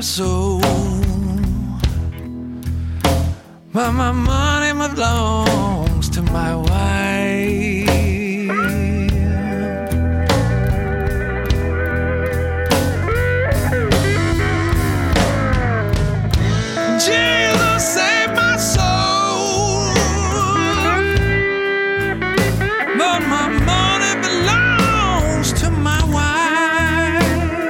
soul, but my money belongs to my wife. Jesus saved my soul, but my money belongs to my wife.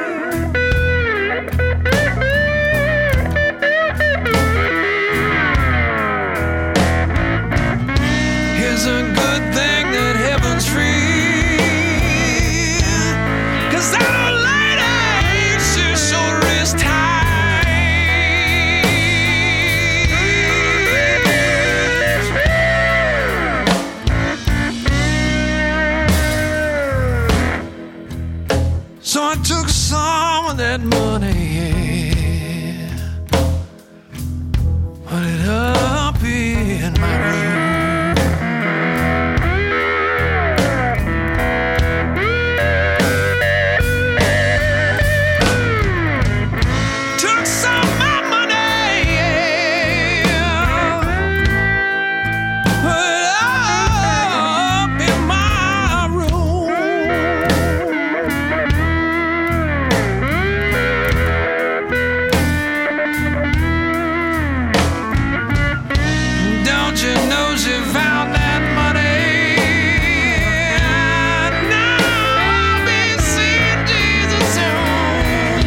It's a good thing that heaven's free, 'cause that old lady, she sure is tired. So I took some of that money, yeah, put it up in my room. Took some of my money, yeah, put it up in my room. Don't you know she found that money? Now I'll be seeing Jesus soon.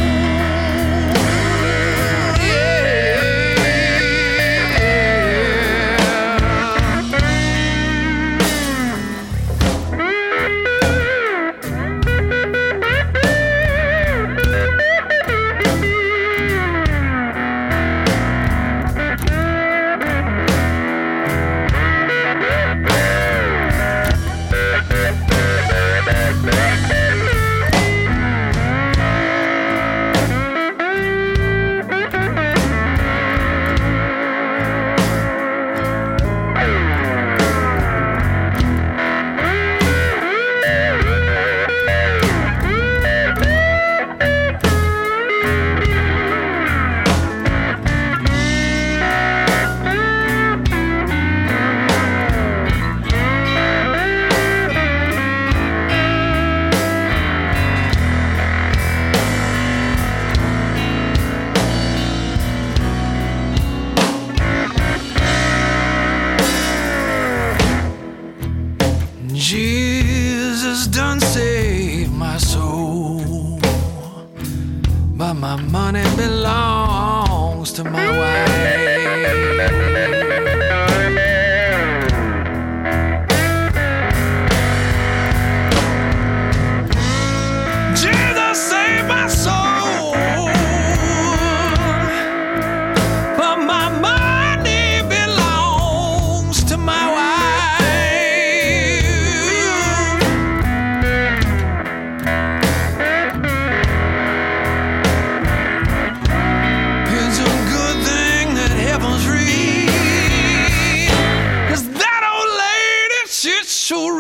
Jesus done saved my soul, but my money belongs to my wife. Jesus saved my soul, but my money belongs to my wife. It's a good thing that heaven's free, 'cause that old lady, she sure